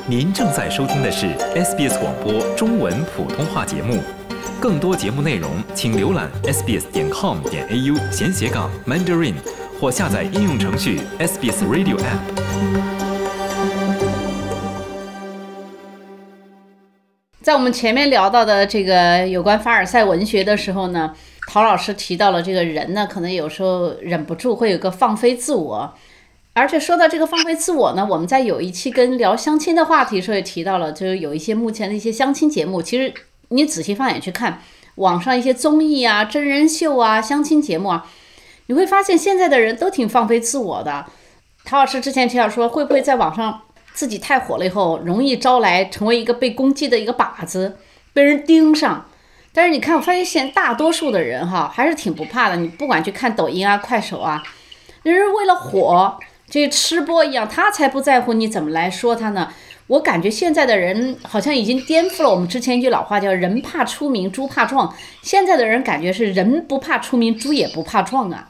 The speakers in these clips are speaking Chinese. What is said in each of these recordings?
您正在收听的是 SBS 广播中文普通话节目，更多节目内容请浏览 sbs.com.au/Mandarin 或下载应用程序 SBS Radio App。 在我们前面聊到的这个有关凡尔赛文学的时候呢，陶老师提到了这个人呢，可能有时候忍不住会有个放飞自我。而且说到这个放飞自我呢，我们在有一期跟聊相亲的话题时候也提到了，就是有一些目前的一些相亲节目，其实你仔细放眼去看，网上一些综艺啊、真人秀啊、相亲节目啊，你会发现现在的人都挺放飞自我的。陶老师之前提到说，会不会在网上自己太火了以后，容易招来成为一个被攻击的一个靶子，被人盯上。但是你看，我发现现在大多数的人哈，还是挺不怕的。你不管去看抖音啊、快手啊，人为了火，这吃播一样，他才不在乎你怎么来说他呢。我感觉现在的人好像已经颠覆了我们之前一句老话，叫人怕出名，猪怕壮。现在的人感觉是人不怕出名，猪也不怕壮啊。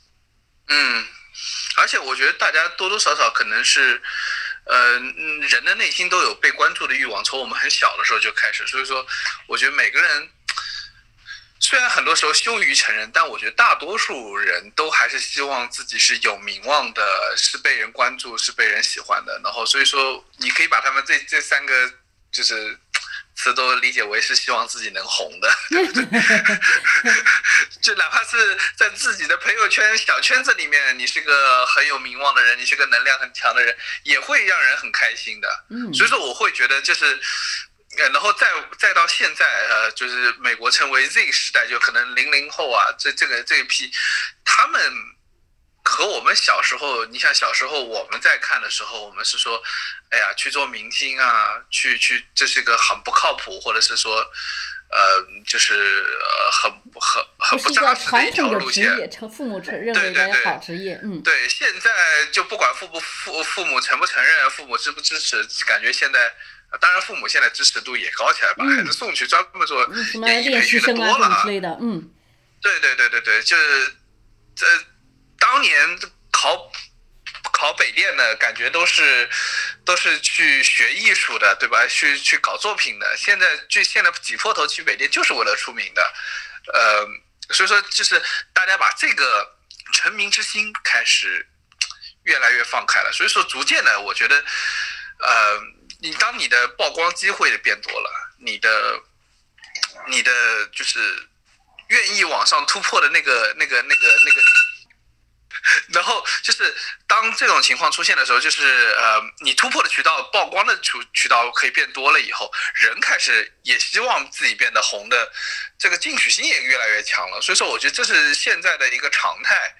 而且我觉得大家多多少少可能是人的内心都有被关注的欲望，从我们很小的时候就开始。所以说我觉得每个人虽然很多时候羞于承认，但我觉得大多数人都还是希望自己是有名望的，是被人关注，是被人喜欢的。然后所以说你可以把他们这三个就是词都理解为是希望自己能红的，对不对？就哪怕是在自己的朋友圈小圈子里面，你是个很有名望的人，你是个能量很强的人，也会让人很开心的。所以说我会觉得就是然后再到现在就是美国称为 Z 时代，就可能00后啊，这一批，他们和我们小时候，你想小时候我们在看的时候，我们是说，哎呀，去做明星啊，去，这是个很不靠谱，或者是说，就是很不扎实的一条路线。 父母认为的好职业， 对，现在就不管父母承不承认，父母支不支持，感觉现在。当然，父母现在支持度也高起来，把孩子送去专门做演艺培训的多了啊。 之类的， 对，就是当年考北电的感觉都是去学艺术的，对吧？去搞作品的。现在挤破头去北电就是为了出名的，所以说就是大家把这个成名之心开始越来越放开了。所以说逐渐的，我觉得当你的曝光机会变多了，你的就是愿意往上突破的那个，然后就是当这种情况出现的时候，就是你突破的渠道、曝光的渠道可以变多了以后，人开始也希望自己变得红的，这个进取心也越来越强了。所以说，我觉得这是现在的一个常态。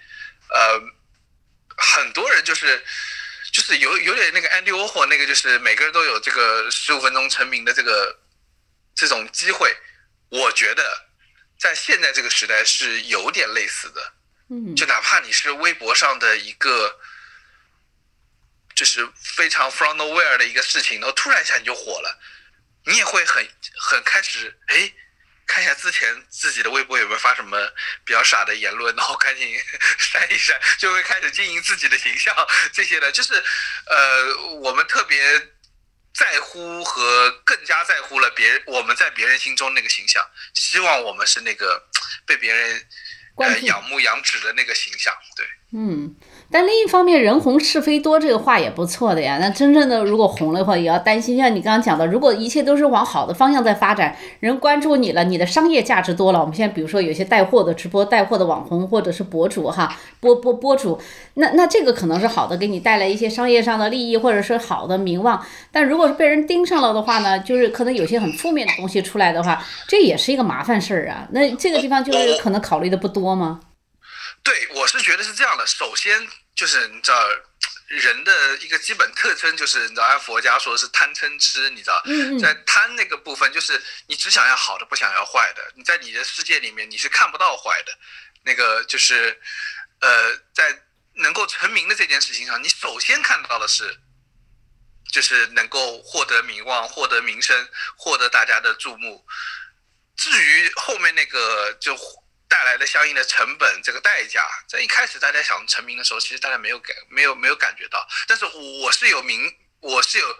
很多人就是有点那个 Andy Warhol 那个，就是每个人都有这个15分钟成名的这种机会。我觉得在现在这个时代是有点类似的。就哪怕你是微博上的一个就是非常 from nowhere 的一个事情，然后突然一下你就火了，你也会很开始看一下之前自己的微博有没有发什么比较傻的言论，然后赶紧删一删，就会开始经营自己的形象。这些的就是我们特别在乎和更加在乎了我们在别人心中那个形象，希望我们是那个被别人仰慕仰止的那个形象。对， 但另一方面，人红是非多这个话也不错的呀。那真正的如果红了的话，也要担心，像你刚刚讲的，如果一切都是往好的方向在发展，人关注你了，你的商业价值多了。我们现在比如说有些带货的直播、带货的网红或者是博主哈，博主，那这个可能是好的，给你带来一些商业上的利益，或者是好的名望。但如果是被人盯上了的话呢，就是可能有些很负面的东西出来的话，这也是一个麻烦事儿啊。那这个地方就是可能考虑的不多吗？ 对，我是觉得是这样的。首先就是你知道，人的一个基本特征就是你知道，按佛家说的是贪嗔痴，你知道，在贪那个部分就是你只想要好的，不想要坏的。你在你的世界里面你是看不到坏的。那个就是在能够成名的这件事情上，你首先看到的是就是能够获得名望、获得名声、获得大家的注目。至于后面那个就带来的相应的成本，这个代价，在一开始大家想成名的时候，其实大家没有感觉到。但是我是有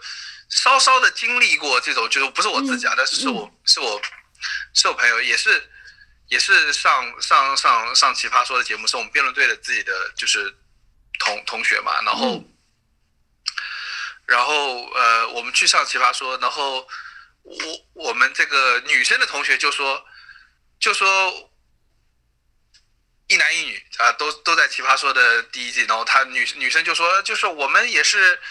稍稍的经历过这种，就是不是我自己但是是我朋友，也是上奇葩说的节目，是我们辩论队的自己的就是同学嘛，然后我们去上奇葩说，然后我们这个女生的同学就说一男一女啊，都在奇葩说的第一季，然后她女生就说，就是我们也是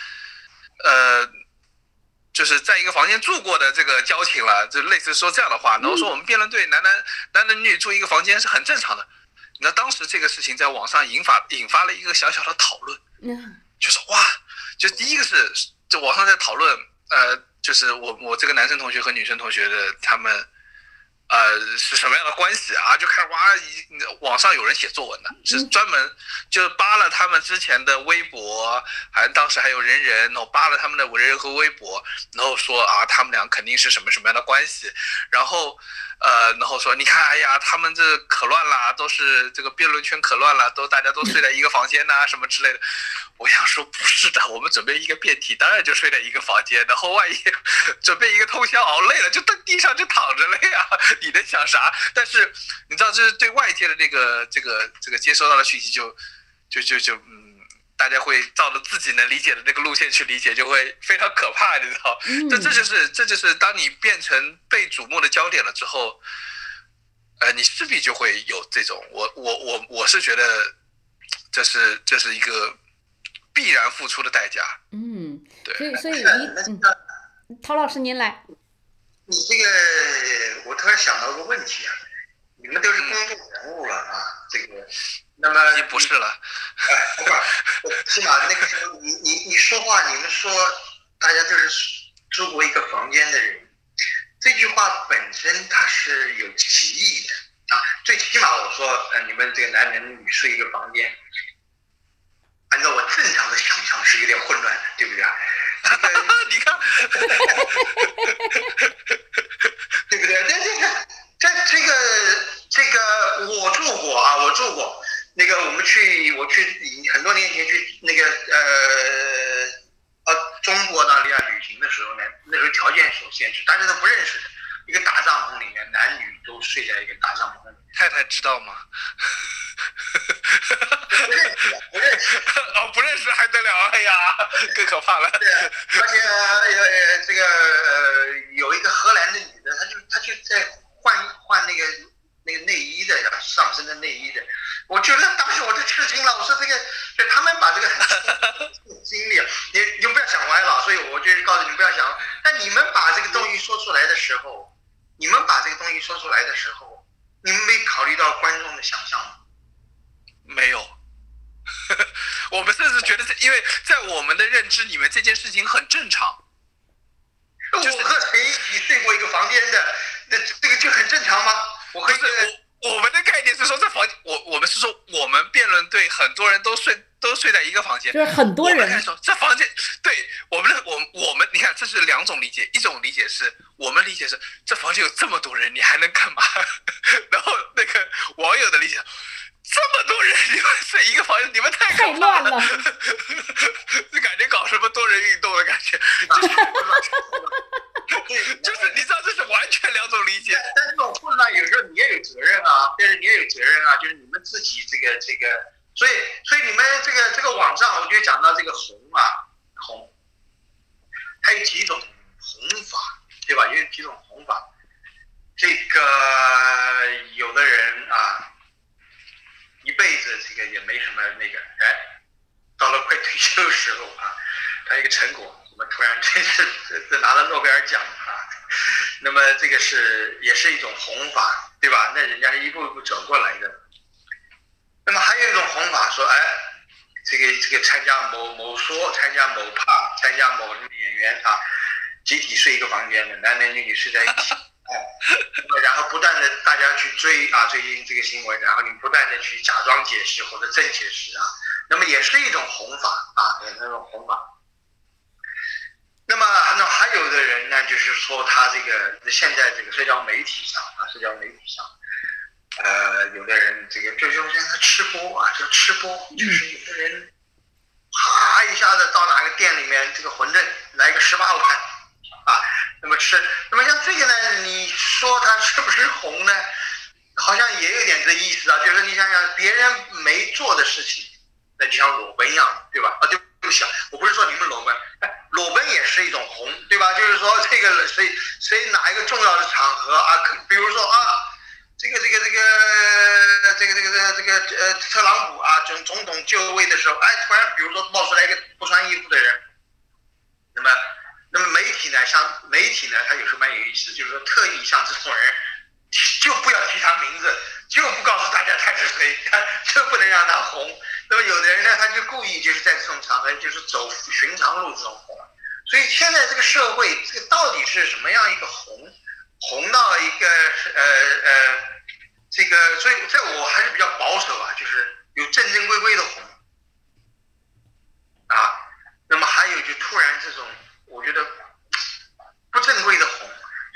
就是在一个房间住过的这个交情了，就类似说这样的话，然后说我们辩论队男女住一个房间是很正常的。那当时这个事情在网上引发了一个小小的讨论，就是哇，就第一个是就网上在讨论，就是我这个男生同学和女生同学的他们是什么样的关系啊？就看哇，网上有人写作文的，是专门就扒了他们之前的微博，当时还有人，然后扒了他们的人和微博，然后说啊，他们俩肯定是什么样的关系，然后说你看，哎呀，他们这可乱了，都是这个辩论圈可乱了，大家都睡在一个房间呐，什么之类的。我想说不是的，我们准备一个辩题，当然就睡在一个房间，然后万一准备一个通宵熬累了，就在地上就躺着了呀，你能想啥？但是你知道，这是对外界的这个接收到的讯息就大家会照着自己能理解的那个路线去理解，就会非常可怕，你知道？这就是当你变成被瞩目的焦点了之后，你势必就会有这种，我是觉得这是一个必然付出的代价。 对，所以陶老师您来。 你这个我突然想到个问题啊，你们都是公众人物了啊，这个。那么已经不是了， 起码那个时候你说话，你们说大家都是住过一个房间的人，这句话本身它是有歧义的啊。最起码我说你们这个男人女睡一个房间，按照我正常的想象是有点混乱的，对不对啊？ 你看， 对不对？这个我住过。那个我去很多年前去那个中国澳大利亚旅行的时候呢，那时候条件受限制，大家都不认识的，一个大帐篷里面，男女都睡在一个大帐篷里面。 太太知道吗？ 不认识不认识还得了？哎呀，更可怕了。 对，而且这个有一个荷兰的女的，她就在换那个内衣的，上身的内衣的。我觉得当时我就吃惊了，我说这个，就他们把这个很经历，你就不要想歪了，所以我就告诉你不要想。但你们把这个东西说出来的时候，你们没考虑到观众的想象吗？ 没有，我们甚至觉得因为在我们的认知里面，这件事情很正常。 就是我和谁一起睡过一个房间的，这个就很正常吗？ 我们的概念是说，这房间，我们是说，我们辩论队很多人都睡在一个房间， 就是很多人。 我们说这房间，对我们，你看，这是两种理解，一种理解是我们理解是这房间有这么多人，你还能干嘛？然后那个网友的理解，这么多人你们睡一个房间，你们太乱了， 就感觉搞什么多人运动的感觉，就是你知道这是完全两种理解。 但是这种混乱有时候你也有责任啊，但是你也有责任啊，就是你们自己这个，所以你们这个网上，我就讲到这个红，它有几种红法，对吧？有几种红法，这个有的人啊，一辈子这个也没什么那个，到了快退休的时候啊，他一个成果。我们突然真是拿了诺贝尔奖啊！那么这个也是一种弘法，对吧？那人家是一步一步走过来的。那么还有一种弘法说，这个参加某说、参加某怕、参加某演员啊，集体睡一个房间的，男男女女睡在一起，然后不断的大家去追最近这个新闻，然后你不断的去假装解释或者真解释啊，那么也是一种弘法啊，也是一种弘法。那么还有的人呢，就是说他这个现在这个社交媒体上，有的人这个就是说他吃播啊，叫吃播，就是有的人一下子到哪个店里面，这个馄饨来个18碗， 啊。那么像这个呢，你说它是不是红呢？好像也有点这意思啊，就是你想想别人没做的事情，那就像裸奔一样，对吧？啊，对不起，我不是说你们裸奔，裸奔也是一种红，对吧？就是说这个谁哪一个重要的场合啊，比如说啊，这个特朗普啊，总统就位的时候，哎，突然比如说冒出来一个不穿衣服的人，那么媒体呢，他有时候蛮有意思，就是说特意像这种人。就不要提他名字，就不告诉大家他是谁，就不能让他红。那么有的人呢，他就故意就是在这种场合就是走寻常路这种红。所以现在这个社会，这个到底是什么样一个红到一个这个，所以在我还是比较保守啊，就是有正正规规的红啊，那么还有就突然这种我觉得不正规的红。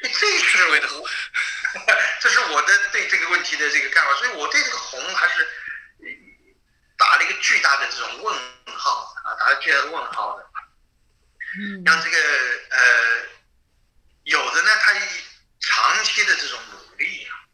这是我的对这个问题的这个看法，所以我对这个红还是打了一个巨大的这种问号啊，打了巨大的问号的。让这个有的呢，他长期的这种努力啊，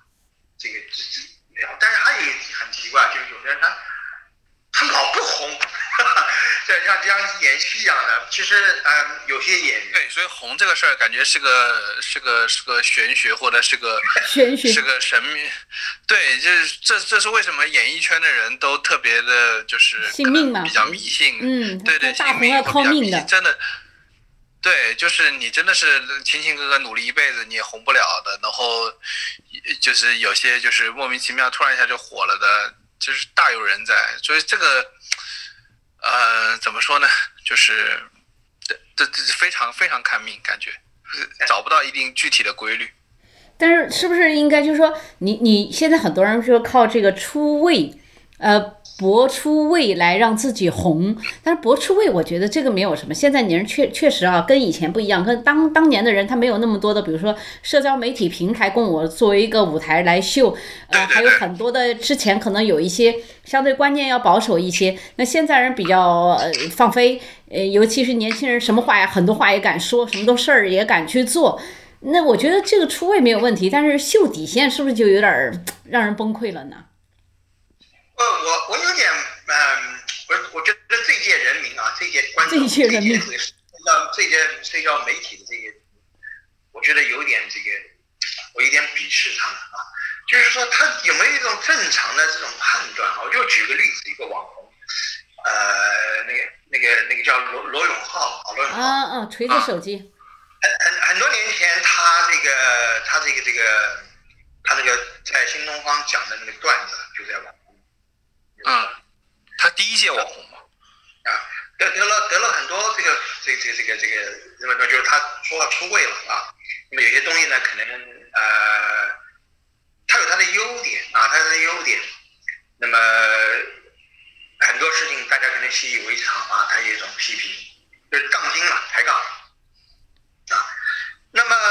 但是还有一个很奇怪，就是有的人他老不红。像演戏一样的，其实有些演员对，所以红这个事儿感觉是个玄学，或者是个神秘。对，就是这是为什么演艺圈的人都特别的，就是信命嘛， 比较迷信。对， 大红要靠命的， 真的。对，就是你真的是勤勤恳恳努力一辈子，你也红不了的。然后就是有些就是莫名其妙突然一下就火了的，就是大有人在。所以这个。怎么说呢？就是这非常非常看命，感觉找不到一定具体的规律。 但是不是应该就是说，你现在很多人说靠这个出位，博出位来让自己红，但是博出位，我觉得这个没有什么。现在年人确实啊，跟以前不一样，跟当年的人他没有那么多的，比如说社交媒体平台供我作为一个舞台来秀，还有很多的之前可能有一些相对观念要保守一些，那现在人比较放飞，尤其是年轻人，什么话呀，很多话也敢说，什么都事儿也敢去做。那我觉得这个出位没有问题，但是秀底线是不是就有点让人崩溃了呢？ 我有点我觉得这届人民啊，这届观众，这届社交媒体的这个，我觉得有点我有点鄙视他们啊。就是说，他有没有一种正常的这种判断啊？我就举个例子，一个网红，那个叫罗永浩啊， 锤子手机。 很多年前，他那个在新东方讲的那个段子就在网红。 他第一届网红嘛， 得了很多这个，那么就是他说他出位了啊。那么有些东西呢，可能他有他的优点啊，那么很多事情大家可能习以为常啊，他有一种批评，就是杠精了，抬杠啊。那么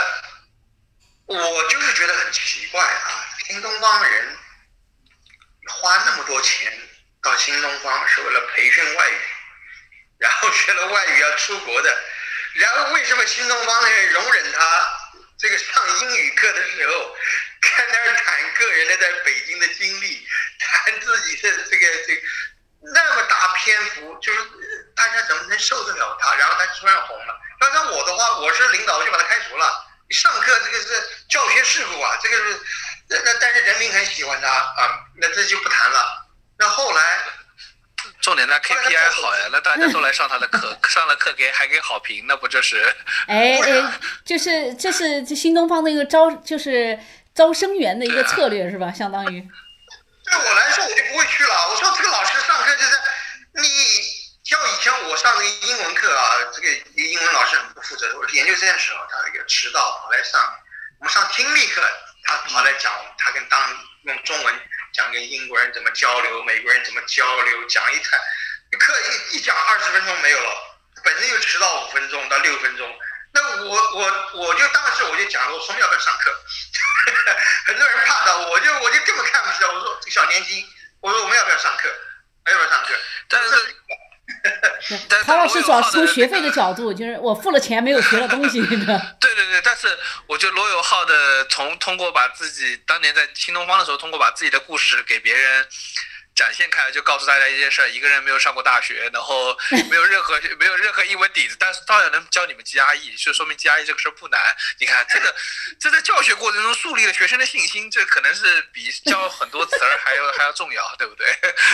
我就是觉得很奇怪啊，新东方人花那么多钱到新东方是为了培训外语，然后学了外语要出国的，然后为什么新东方的人容忍他这个上英语课的时候，在那儿谈个人的在北京的经历，谈自己的这个那么大篇幅，就是大家怎么能受得了他？然后他突然红了。要像我的话，我是领导，我就把他开除了。你上课这个是教学事故啊，这个是但是人民很喜欢他啊，那这就不谈了。那后来， 重点他 KPI 好呀，那大家都来上他的课，上了课还给好评，那不就是？ 就是这是新东方的一个招生员的一个策略是吧？相当于。 对我来说，我就不会去了。我说这个老师上课就是你。像以前我上那个英文课啊，这个英文老师很不负责。我研究生的时候，他那个迟到跑来上，我们上听力课，他跑来讲，他用中文讲跟英国人怎么交流，美国人怎么交流，讲一谈，课一讲20分钟没有了，本身又迟到5分钟到6分钟。那我就当时我就讲了，我说要不要上课？很多人怕的，我就根本看不起他。我说这个小年轻，我说我们要不要上课？要不要上课？ 但是。 陶老师主要是从学费的角度，就是我付了钱没有学到东西，对吧？ 对，但是我觉得罗永浩的通过把自己当年在新东方的时候，通过把自己的故事给别人展现开来，就告诉大家一件事：一个人没有上过大学，然后没有任何英文底子，但是照样能教你们 GRE， 就说明 GRE 这个事儿不难。你看这在教学过程中树立了学生的信心，这可能是比教很多词儿还要重要，对不对？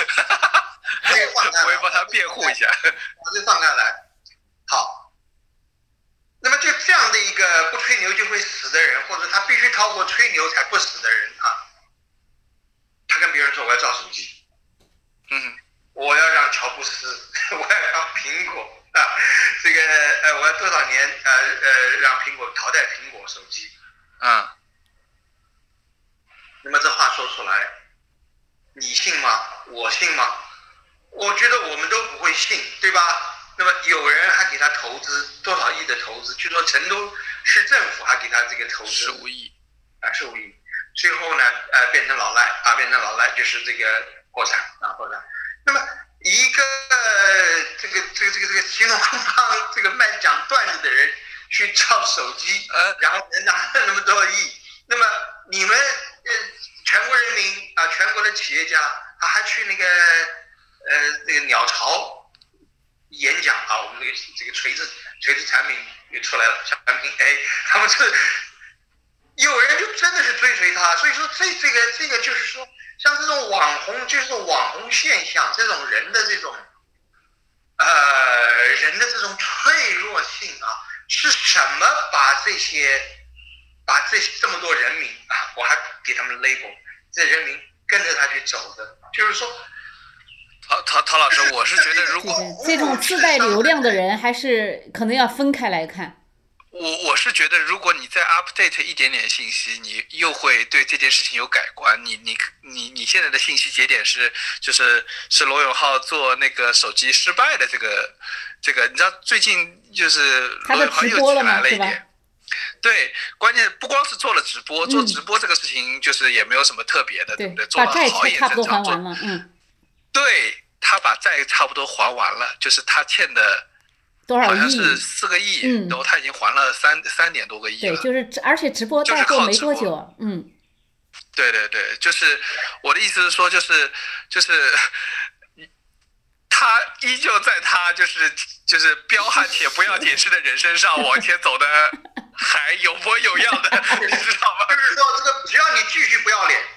我也帮他辩护一下。 我就放开来。好，那么就这样的一个不吹牛就会死的人，或者他必须透过吹牛才不死的人啊，他跟别人说我要造手机。我要让乔布斯，我要让苹果啊，这个我要多少年让苹果淘汰苹果手机那么这话说出来，你信吗？我信吗？我觉得我们都不会信，对吧？那么有人还给他投资多少亿的投资，据说成都市政府还给他这个投资 15亿 ，15亿，最后呢变成老赖就是这个破产。那么一个这个新东方这个卖讲段子的人去造手机，然后能拿那么多亿，那么你们全国人民啊，全国的企业家，他还去那个这个鸟巢演讲啊，我们这个锤子产品也出来了，产品 A， 他们有人就真的是追随他，所以说这个就是说。像这种网红，就是网红现象，这种人的这种脆弱性啊，是什么把这么多人民啊，我还给他们 label， 这人民跟着他去走的，就是说， 陶老师，我是觉得如果这种自带流量的人，还是可能要分开来看。 我是觉得，如果你再 update 一点点信息，你又会对这件事情有改观。你现在的信息节点是罗永浩做那个手机失败的这个，你知道最近就是罗永浩又起来了一点。对，关键不光是做了直播，做直播这个事情就是也没有什么特别的，对不对？做得好也差不多还完了， 对，他把债差不多还完了，就是他欠的。 多少亿？ 好像是4个亿，然后他已经还了3点多个亿了。 对，就是而且直播带货没多久， 对，就是我的意思是说，就是他依旧在他就是彪悍且不要解释的人身上往前走的还有模有样的，你知道吗？ 就是说这个只要你继续不要脸。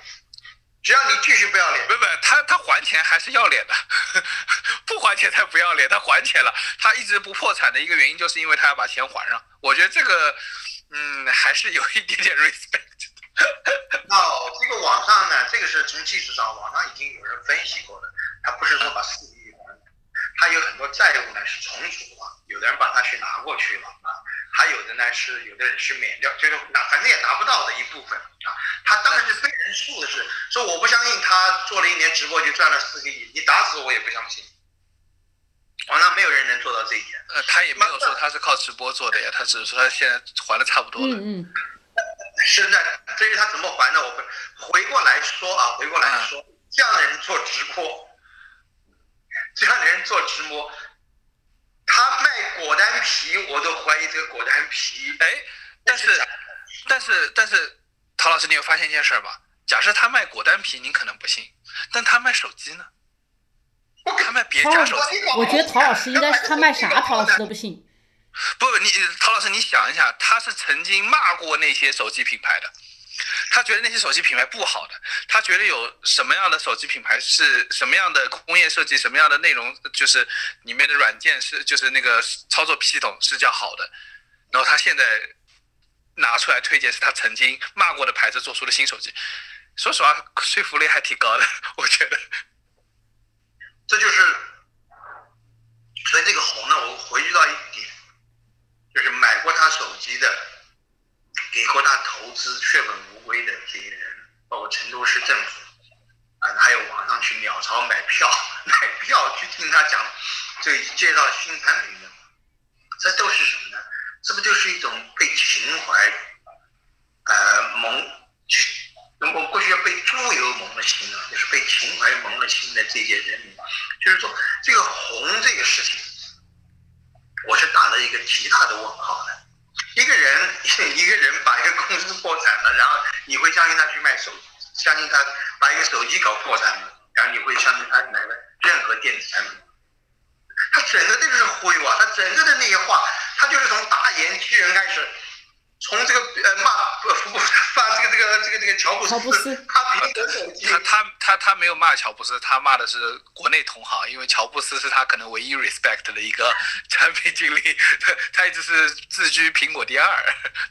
不，他还钱还是要脸的，不还钱才不要脸。他还钱了，他一直不破产的一个原因就是因为他要把钱还上。我觉得这个，还是有一点点 respect。 这个网上呢，这个是从技术上，网上已经有人分析过了，他不是说把4个亿还，他有很多债务呢是重组了，有的人把他去拿过去了还有的呢是有的人是免掉，就是反正也拿不到的一部分他当然是非人数的事，说我不相信他做了1年直播就赚了4个亿，你打死我也不相信。网上没有人能做到这一点。 他也没有说他是靠直播做的呀，他只是说他现在还的差不多了。 是的，至于他怎么还呢？我回过来说，这样的人做直播，他卖果丹皮，我都怀疑这个果丹皮。但是，陶老师，你有发现一件事吗？假设他卖果丹皮，您可能不信，但他卖手机呢？他卖别家手机。 我觉得陶老师应该是他卖啥，陶老师都不信。 不，陶老师，你想一下，他是曾经骂过那些手机品牌的。他觉得那些手机品牌不好的，他觉得有什么样的手机品牌是什么样的工业设计，什么样的内容，就是里面的软件是就是那个操作系统是叫好的，然后他现在拿出来推荐是他曾经骂过的牌子做出的新手机，说实话说服力还挺高的，我觉得。这就是，所以这个红呢，我回去到一点，就是买过他手机的，给过他投资血本无归的这些人，包括成都市政府还有网上去鸟巢买票去听他讲这介绍新产品的，这都是什么呢？这不就是一种被情怀我过去要被猪油蒙了心就是被情怀蒙了心的这些人民， 就是说这个红这个事情，我是打了一个极大的问号的。一个人把一个公司破产了，然后你会相信他去卖手机，相信他把一个手机搞破产了，然后你会相信他买了任何电子产品？他整个这个是忽悠啊，他整个的那些话，他就是从大言欺人开始，从这个发这个乔布斯，他苹果手机， 他没有骂乔布斯，他骂的是国内同行，因为乔布斯是他可能唯一 respect 的一个产品经理，他一直是自居苹果第二。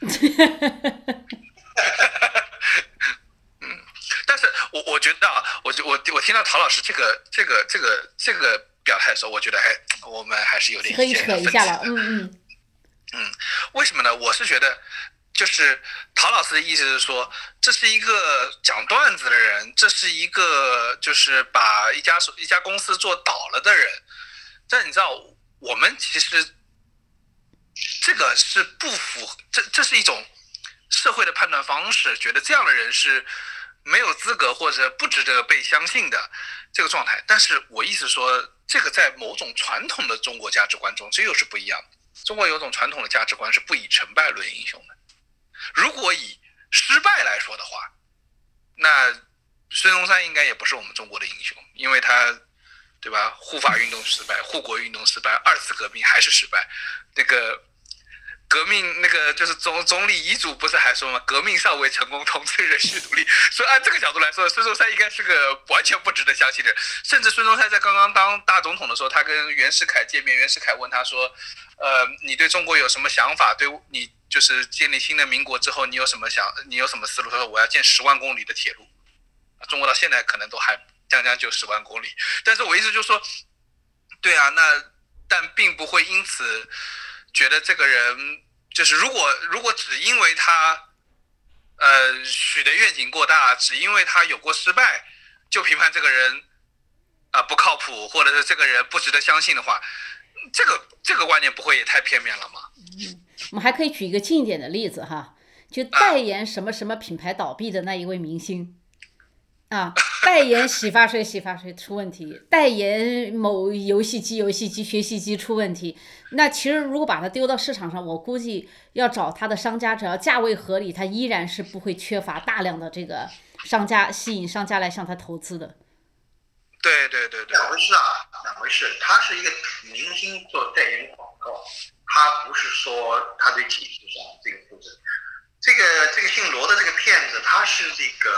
但是我觉得啊，我听到陶老师这个表态的时候，我觉得我们还是有点可以扯一下了， 为什么呢？我是觉得，就是陶老师的意思是说，这是一个讲段子的人，这是一个就是把一家公司做倒了的人。但你知道，我们其实这个是不符合，这是一种社会的判断方式，觉得这样的人是没有资格或者不值得被相信的这个状态。但是我意思说，这个在某种传统的中国价值观中，这又是不一样的。中国有种传统的价值观是不以成败论英雄的。如果以失败来说的话，那孙中山应该也不是我们中国的英雄，因为他，对吧？护法运动失败，护国运动失败，二次革命还是失败。那个革命那个就是总理遗嘱不是还说吗？革命尚未成功，同志仍需努力。所以按这个角度来说，孙中山应该是个完全不值得相信的人。甚至孙中山在刚刚当大总统的时候，他跟袁世凯见面，袁世凯问他说：“你对中国有什么想法？对你就是建立新的民国之后，你有什么思路？”他说：“我要建10万公里的铁路。”中国到现在可能都还将就10万公里。但是我意思就是说，对啊，但并不会因此觉得这个人就是如果只因为他许的愿景过大，只因为他有过失败，就评判这个人不靠谱，或者是这个人不值得相信的话，这个观念不会也太片面了吗？ 我们还可以举一个近一点的例子哈，就代言什么什么品牌倒闭的那一位明星。代言洗发水出问题，代言某游戏机学习机出问题，那其实如果把它丢到市场上，我估计要找它的商家，只要价位合理，它依然是不会缺乏大量的这个商家，吸引商家来向他投资的。 对，两回事。他是一个明星做代言广告，他不是说他对技术上这个负责。这个姓罗的这个骗子，他是这个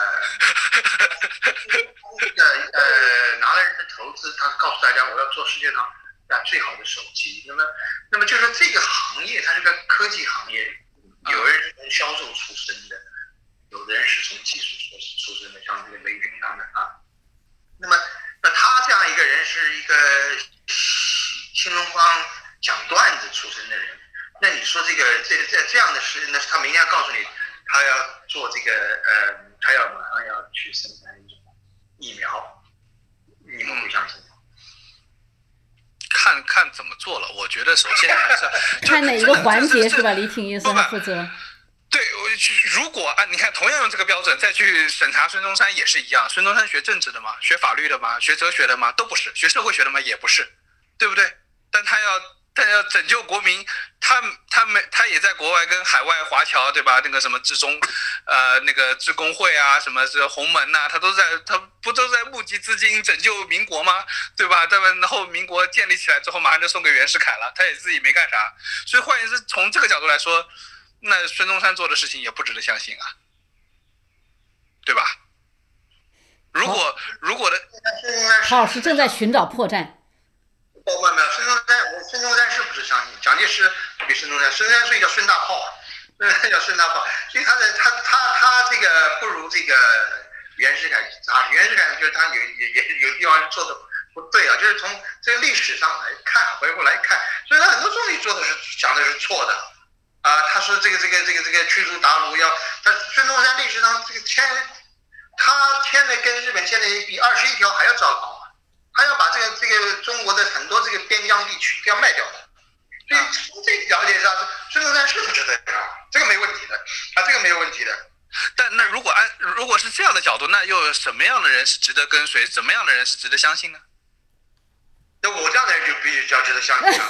拿了人的投资，他告诉大家我要做世界上最好的手机。那么就是这个行业，它是个科技行业，有人是从销售出身的，有的人是从技术出身的，像这个雷军他们啊。那他这样一个人是一个新东方讲段子出身的人。那你说这样的事，那他明天告诉你，他要做这个他要马上要去生产一种疫苗，你们会相信吗？ 看怎么做了。我觉得首先还是看哪一个环节是吧？李挺医生负责。 对，如果你看同样用这个标准再去审查孙中山也是一样。孙中山学政治的吗？学法律的吗？学哲学的吗？都不是。学社会学的吗？也不是，对不对？但他要拯救国民，他也在国外跟海外华侨，对吧？那个什么致中，那个致公会啊，什么这洪门呐，他不都在募集资金拯救民国吗？对吧？然后民国建立起来之后，马上就送给袁世凯了，他也自己没干啥。所以换言之，从这个角度来说，那孙中山做的事情也不值得相信啊，对吧？如果的郝老师正在寻找破绽。 没有，孙中山是不是相信？蒋介石比孙中山所以叫孙大炮，叫孙大炮，所以他这个不如这个袁世凯扎实。袁世凯就是他有地方做的不对啊，就是从这个历史上来看，回过来看，所以他很多总理做的是讲的是错的啊。他说这个驱逐鞑虏孙中山历史上这个他签的跟日本签的比21条还要糟糕。他要把这个中国的很多这个边疆地区要卖掉的，所以从这个了解上，孙中山是不是这样？这个没问题的这个没有问题的。 但那如果是这样的角度，那又什么样的人是值得跟随，怎么样的人是值得相信呢？ 那我这样的人就必须较值得相信了。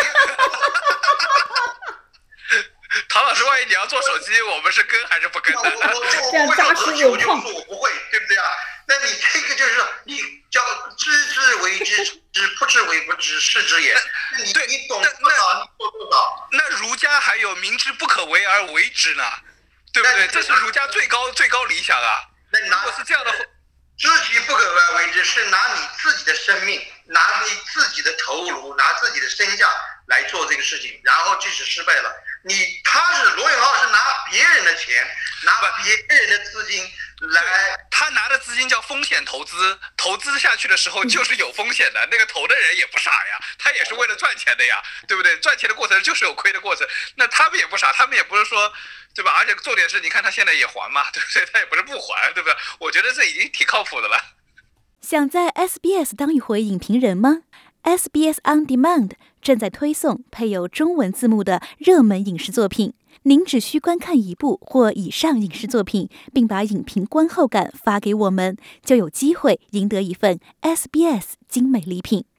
唐老师，万一你要做手机，我们是跟还是不跟的？ 我不会做足球，就是我不会，对不对啊？那你这个就是说，你叫知之为知之，不知为不知，是知也。你懂多少，你做多少。 那儒家还有明知不可为而为之呢，对不对？这是儒家最高理想啊。 那如果是这样的话， 知其不可为而为之，是拿你自己的生命，拿你自己的头颅，拿自己的身价来做这个事情，然后即使失败了，罗永浩是拿别人的钱，拿别人的资金来， 他拿的资金叫风险投资，投资下去的时候就是有风险的，那个投的人也不傻呀，他也是为了赚钱的呀，对不对？赚钱的过程就是有亏的过程，那他们也不傻，他们也不是说，对吧？而且重点是，你看他现在也还嘛，对不对？他也不是不还，对不对？我觉得这已经挺靠谱的了。 想在 SBS 当一回影评人吗？ SBS On Demand 正在推送配有中文字幕的热门影视作品，您只需观看一部或以上影视作品，并把影评观后感发给我们，就有机会赢得一份 SBS 精美礼品。